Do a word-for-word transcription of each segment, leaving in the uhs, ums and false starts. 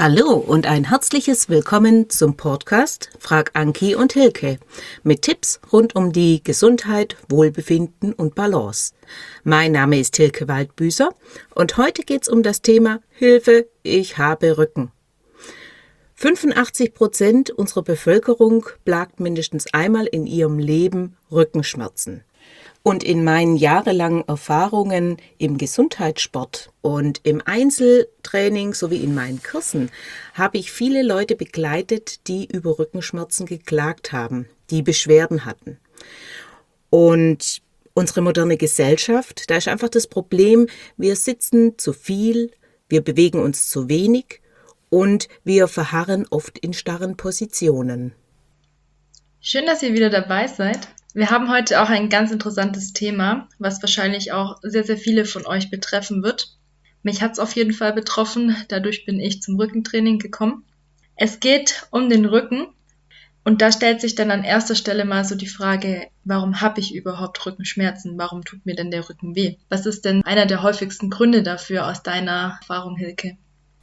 Hallo und ein herzliches Willkommen zum Podcast Frag Anki und Hilke mit Tipps rund um die Gesundheit, Wohlbefinden und Balance. Mein Name ist Hilke Waldbüßer und heute geht es um das Thema Hilfe, ich habe Rücken. fünfundachtzig Prozent unserer Bevölkerung plagt mindestens einmal in ihrem Leben Rückenschmerzen. Und in meinen jahrelangen Erfahrungen im Gesundheitssport und im Einzeltraining sowie in meinen Kursen habe ich viele Leute begleitet, die über Rückenschmerzen geklagt haben, die Beschwerden hatten. Und unsere moderne Gesellschaft, da ist einfach das Problem, wir sitzen zu viel, wir bewegen uns zu wenig und wir verharren oft in starren Positionen. Schön, dass ihr wieder dabei seid. Wir haben heute auch ein ganz interessantes Thema, was wahrscheinlich auch sehr, sehr viele von euch betreffen wird. Mich hat es auf jeden Fall betroffen, dadurch bin ich zum Rückentraining gekommen. Es geht um den Rücken und da stellt sich dann an erster Stelle mal so die Frage, warum habe ich überhaupt Rückenschmerzen? Warum tut mir denn der Rücken weh? Was ist denn einer der häufigsten Gründe dafür aus deiner Erfahrung, Hilke?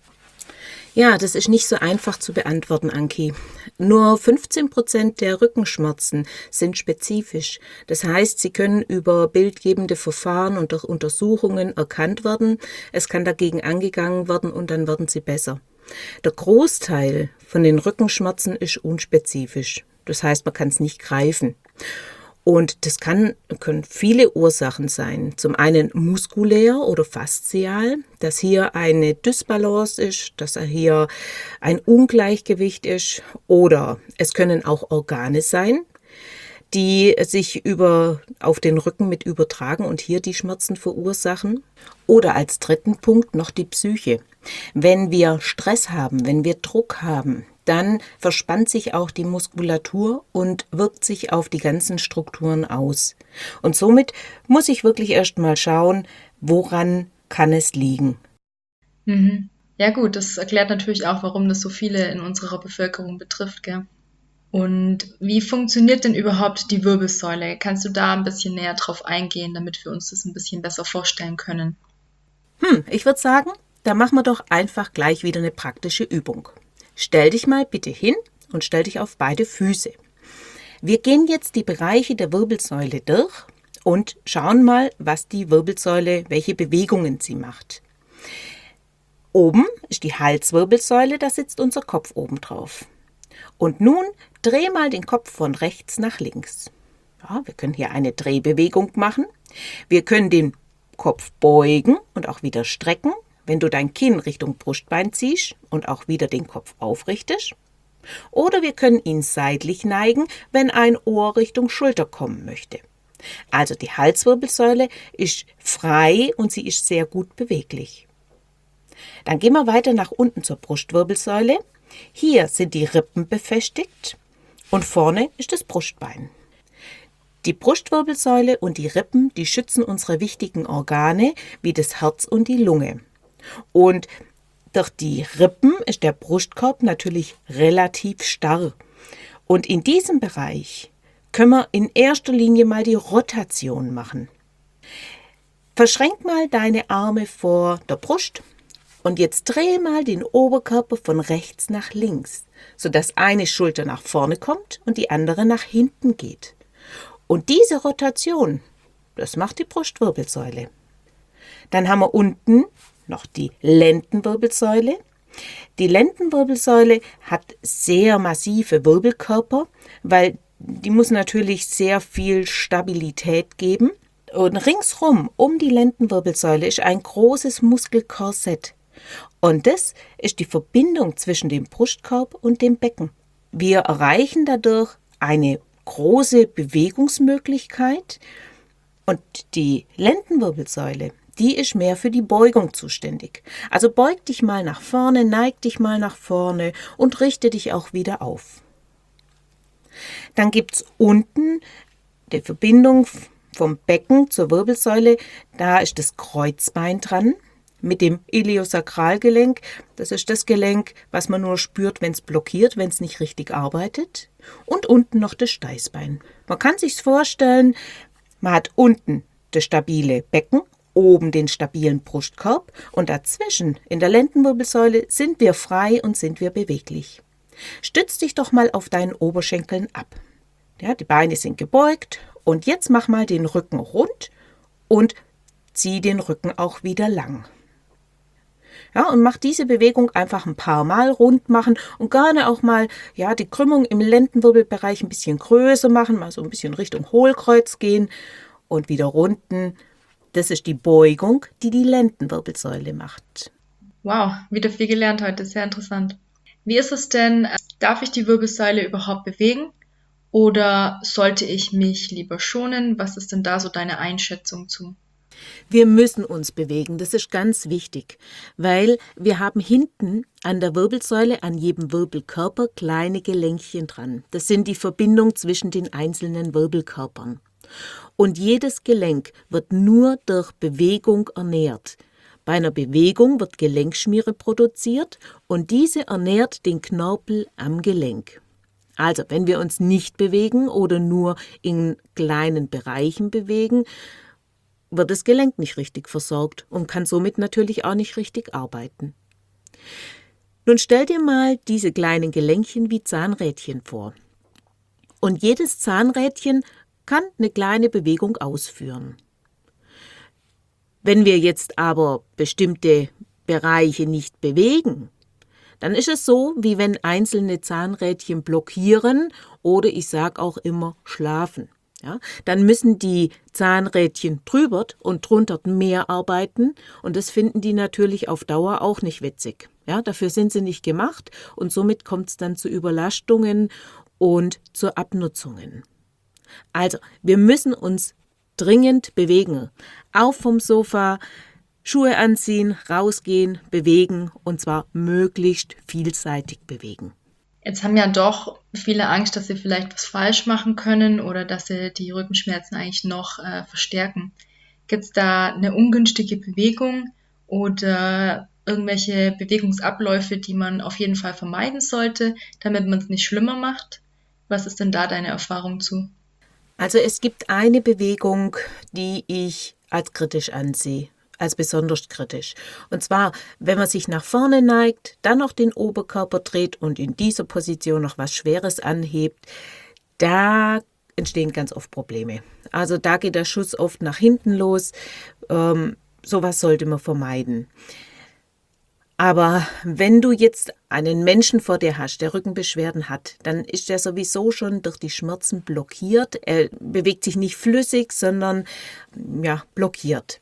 Ja, das ist nicht so einfach zu beantworten, Anki. Nur fünfzehn Prozent der Rückenschmerzen sind spezifisch. Das heißt, sie können über bildgebende Verfahren und durch Untersuchungen erkannt werden. Es kann dagegen angegangen werden und dann werden sie besser. Der Großteil von den Rückenschmerzen ist unspezifisch. Das heißt, man kann es nicht greifen. Und das kann, können viele Ursachen sein. Zum einen muskulär oder faszial, dass hier eine Dysbalance ist, dass hier ein Ungleichgewicht ist. Oder es können auch Organe sein, die sich über, auf den Rücken mit übertragen und hier die Schmerzen verursachen. Oder als dritten Punkt noch die Psyche. Wenn wir Stress haben, wenn wir Druck haben, dann verspannt sich auch die Muskulatur und wirkt sich auf die ganzen Strukturen aus. Und somit muss ich wirklich erst mal schauen, woran kann es liegen. Mhm. Ja gut, das erklärt natürlich auch, warum das so viele in unserer Bevölkerung betrifft, gell? Und wie funktioniert denn überhaupt die Wirbelsäule? Kannst du da ein bisschen näher drauf eingehen, damit wir uns das ein bisschen besser vorstellen können? Hm, ich würde sagen, da machen wir doch einfach gleich wieder eine praktische Übung. Stell dich mal bitte hin und stell dich auf beide Füße. Wir gehen jetzt die Bereiche der Wirbelsäule durch und schauen mal, was die Wirbelsäule, welche Bewegungen sie macht. Oben ist die Halswirbelsäule, da sitzt unser Kopf oben drauf. Und nun dreh mal den Kopf von rechts nach links. Ja, wir können hier eine Drehbewegung machen. Wir können den Kopf beugen und auch wieder strecken, wenn du dein Kinn Richtung Brustbein ziehst und auch wieder den Kopf aufrichtest. Oder wir können ihn seitlich neigen, wenn ein Ohr Richtung Schulter kommen möchte. Also die Halswirbelsäule ist frei und sie ist sehr gut beweglich. Dann gehen wir weiter nach unten zur Brustwirbelsäule. Hier sind die Rippen befestigt und vorne ist das Brustbein. Die Brustwirbelsäule und die Rippen, die schützen unsere wichtigen Organe wie das Herz und die Lunge. Und durch die Rippen ist der Brustkorb natürlich relativ starr. Und in diesem Bereich können wir in erster Linie mal die Rotation machen. Verschränk mal deine Arme vor der Brust und jetzt dreh mal den Oberkörper von rechts nach links, sodass eine Schulter nach vorne kommt und die andere nach hinten geht. Und diese Rotation, das macht die Brustwirbelsäule. Dann haben wir unten noch die Lendenwirbelsäule. Die Lendenwirbelsäule hat sehr massive Wirbelkörper, weil die muss natürlich sehr viel Stabilität geben. Und ringsrum um die Lendenwirbelsäule ist ein großes Muskelkorsett. Und das ist die Verbindung zwischen dem Brustkorb und dem Becken. Wir erreichen dadurch eine große Bewegungsmöglichkeit und die Lendenwirbelsäule, die ist mehr für die Beugung zuständig. Also beug dich mal nach vorne, neig dich mal nach vorne und richte dich auch wieder auf. Dann gibt es unten die Verbindung vom Becken zur Wirbelsäule, da ist das Kreuzbein dran mit dem Iliosakralgelenk. Das ist das Gelenk, was man nur spürt, wenn es blockiert, wenn es nicht richtig arbeitet. Und unten noch das Steißbein. Man kann sich vorstellen, man hat unten das stabile Becken. oben den stabilen Brustkorb und dazwischen in der Lendenwirbelsäule sind wir frei und sind wir beweglich. Stütz dich doch mal auf deinen Oberschenkeln ab. Ja, die Beine sind gebeugt und jetzt mach mal den Rücken rund und zieh den Rücken auch wieder lang. Ja, und mach diese Bewegung einfach ein paar Mal rund machen und gerne auch mal ja, die Krümmung im Lendenwirbelbereich ein bisschen größer machen, mal so ein bisschen Richtung Hohlkreuz gehen und wieder runden. Das ist die Beugung, die die Lendenwirbelsäule macht. Wow, wieder viel gelernt heute, sehr interessant. Wie ist es denn, darf ich die Wirbelsäule überhaupt bewegen oder sollte ich mich lieber schonen? Was ist denn da so deine Einschätzung zu? Wir müssen uns bewegen, das ist ganz wichtig, weil wir haben hinten an der Wirbelsäule, an jedem Wirbelkörper kleine Gelenkchen dran. Das sind die Verbindung zwischen den einzelnen Wirbelkörpern. Und jedes Gelenk wird nur durch Bewegung ernährt. Bei einer Bewegung wird Gelenkschmiere produziert und diese ernährt den Knorpel am Gelenk. Also, wenn wir uns nicht bewegen oder nur in kleinen Bereichen bewegen, wird das Gelenk nicht richtig versorgt und kann somit natürlich auch nicht richtig arbeiten. Nun stell dir mal diese kleinen Gelenkchen wie Zahnrädchen vor. Und jedes Zahnrädchen kann eine kleine Bewegung ausführen. Wenn wir jetzt aber bestimmte Bereiche nicht bewegen, dann ist es so, wie wenn einzelne Zahnrädchen blockieren oder ich sage auch immer schlafen. Ja, dann müssen die Zahnrädchen drüber und drunter mehr arbeiten und das finden die natürlich auf Dauer auch nicht witzig. Ja, dafür sind sie nicht gemacht und somit kommt es dann zu Überlastungen und zu Abnutzungen. Also, wir müssen uns dringend bewegen. Auf vom Sofa, Schuhe anziehen, rausgehen, bewegen und zwar möglichst vielseitig bewegen. Jetzt haben ja doch viele Angst, dass sie vielleicht was falsch machen können oder dass sie die Rückenschmerzen eigentlich noch äh, verstärken. Gibt es da eine ungünstige Bewegung oder irgendwelche Bewegungsabläufe, die man auf jeden Fall vermeiden sollte, damit man es nicht schlimmer macht? Was ist denn da deine Erfahrung zu? Also es gibt eine Bewegung, die ich als kritisch ansehe. Als besonders kritisch. Und zwar, wenn man sich nach vorne neigt, dann noch den Oberkörper dreht und in dieser Position noch was Schweres anhebt, da entstehen ganz oft Probleme. Also da geht der Schuss oft nach hinten los. Ähm, sowas sollte man vermeiden. Aber wenn du jetzt einen Menschen vor dir hast, der Rückenbeschwerden hat, dann ist der sowieso schon durch die Schmerzen blockiert. Er bewegt sich nicht flüssig, sondern ja, blockiert.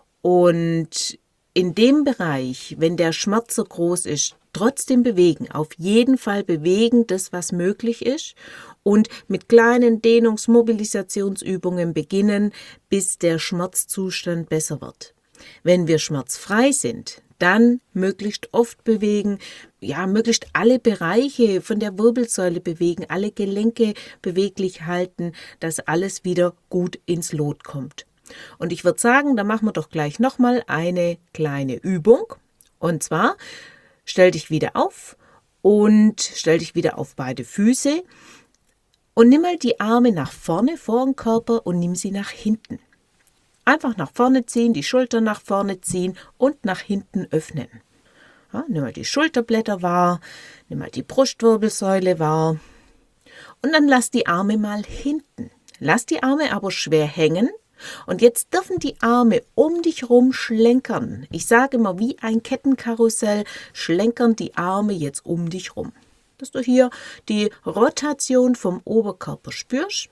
Und in dem Bereich, wenn der Schmerz so groß ist, trotzdem bewegen, auf jeden Fall bewegen, das was möglich ist und mit kleinen Dehnungs-, Mobilisationsübungen beginnen, bis der Schmerzzustand besser wird. Wenn wir schmerzfrei sind, dann möglichst oft bewegen, ja, möglichst alle Bereiche von der Wirbelsäule bewegen, alle Gelenke beweglich halten, dass alles wieder gut ins Lot kommt. Und ich würde sagen, da machen wir doch gleich nochmal eine kleine Übung. Und zwar, stell dich wieder auf und stell dich wieder auf beide Füße und nimm mal die Arme nach vorne vor den Körper und nimm sie nach hinten. Einfach nach vorne ziehen, die Schultern nach vorne ziehen und nach hinten öffnen. Ja, nimm mal die Schulterblätter wahr, nimm mal die Brustwirbelsäule wahr und dann lass die Arme mal hinten. Lass die Arme aber schwer hängen. Und jetzt dürfen die Arme um dich rum schlenkern. Ich sage immer, wie ein Kettenkarussell schlenkern die Arme jetzt um dich rum. Dass du hier die Rotation vom Oberkörper spürst.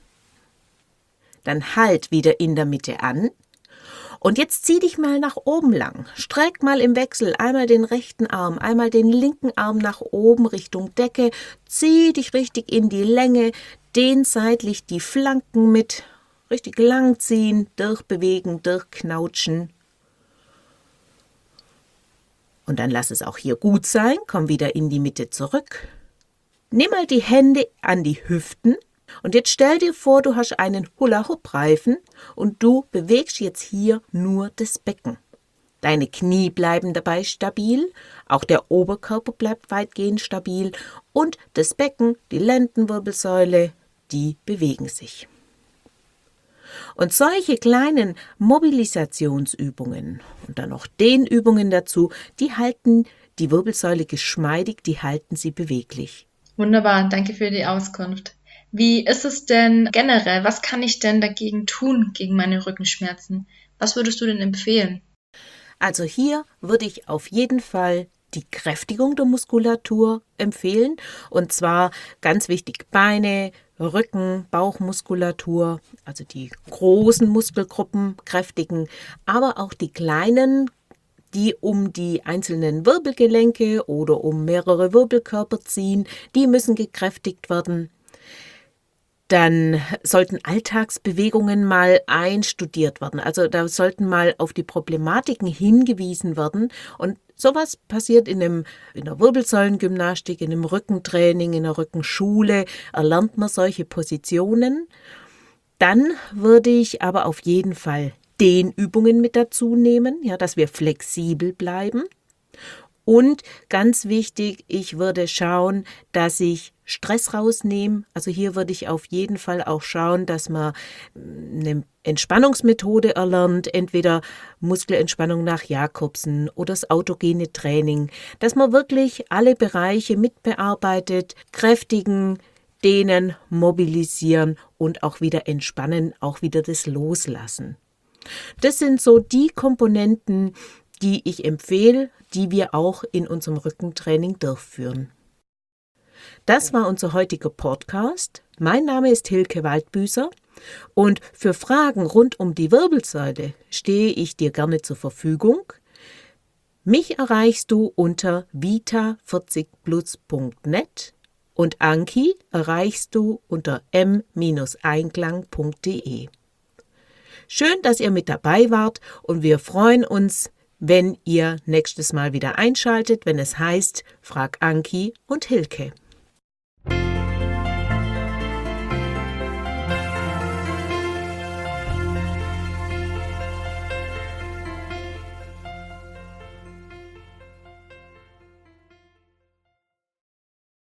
Dann halt wieder in der Mitte an. Und jetzt zieh dich mal nach oben lang. Streck mal im Wechsel einmal den rechten Arm, einmal den linken Arm nach oben Richtung Decke. Zieh dich richtig in die Länge, dehn seitlich die Flanken mit. Richtig lang ziehen, durchbewegen, durchknautschen. Und dann lass es auch hier gut sein. Komm wieder in die Mitte zurück. Nimm mal die Hände an die Hüften. Und jetzt stell dir vor, du hast einen Hula-Hoop-Reifen und du bewegst jetzt hier nur das Becken. Deine Knie bleiben dabei stabil, auch der Oberkörper bleibt weitgehend stabil und das Becken, die Lendenwirbelsäule, die bewegen sich. Und solche kleinen Mobilisationsübungen und dann noch Dehnübungen dazu, die halten die Wirbelsäule geschmeidig, die halten sie beweglich. Wunderbar, danke für die Auskunft. Wie ist es denn generell? Was kann ich denn dagegen tun, gegen meine Rückenschmerzen? Was würdest du denn empfehlen? Also hier würde ich auf jeden Fall die Kräftigung der Muskulatur empfehlen. Und zwar ganz wichtig Beine, Rücken, Bauchmuskulatur, also die großen Muskelgruppen kräftigen, aber auch die kleinen, die um die einzelnen Wirbelgelenke oder um mehrere Wirbelkörper ziehen, die müssen gekräftigt werden. Dann sollten Alltagsbewegungen mal einstudiert werden. Also da sollten mal auf die Problematiken hingewiesen werden. Und sowas passiert in, einem, in der Wirbelsäulengymnastik, in einem Rückentraining, in der Rückenschule. Erlernt man solche Positionen. Dann würde ich aber auf jeden Fall Dehnübungen mit dazu nehmen, ja, dass wir flexibel bleiben. Und ganz wichtig, ich würde schauen, dass ich Stress rausnehme. Also hier würde ich auf jeden Fall auch schauen, dass man eine Entspannungsmethode erlernt, entweder Muskelentspannung nach Jakobsen oder das autogene Training, dass man wirklich alle Bereiche mitbearbeitet, kräftigen, dehnen, mobilisieren und auch wieder entspannen, auch wieder das Loslassen. Das sind so die Komponenten, die ich empfehle, die wir auch in unserem Rückentraining durchführen. Das war unser heutiger Podcast. Mein Name ist Hilke Waldbüßer und für Fragen rund um die Wirbelsäule stehe ich dir gerne zur Verfügung. Mich erreichst du unter vita vierzig plus punkt net und Anki erreichst du unter m einklang punkt de. Schön, dass ihr mit dabei wart und wir freuen uns, wenn ihr nächstes Mal wieder einschaltet, wenn es heißt, Frag Anki und Hilke.